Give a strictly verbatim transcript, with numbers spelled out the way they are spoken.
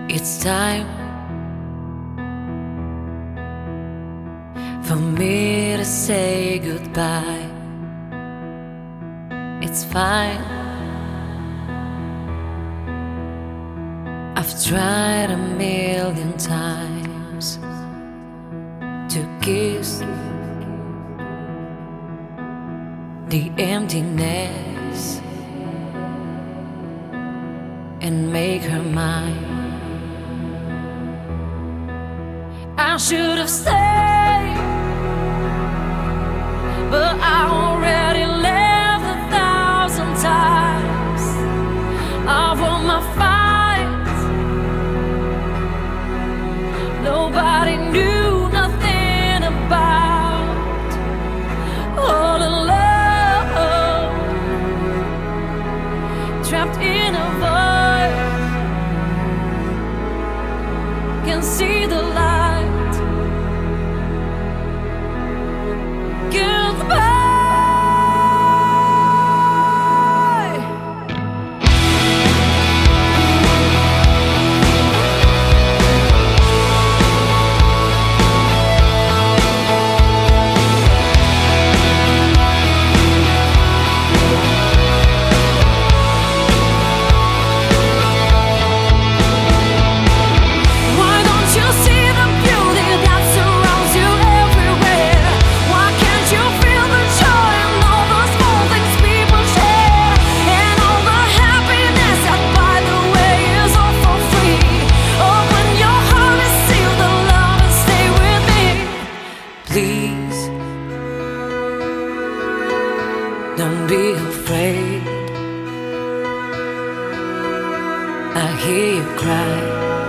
It's time for me to say goodbye. It's fine. I've tried a million times to kiss the emptiness and make her mine. I should have stayed, but I already left a thousand times. I won my fight. Nobody knew nothing about all alone, trapped in a void. Can see the light. Please, don't be afraid. I hear you cry.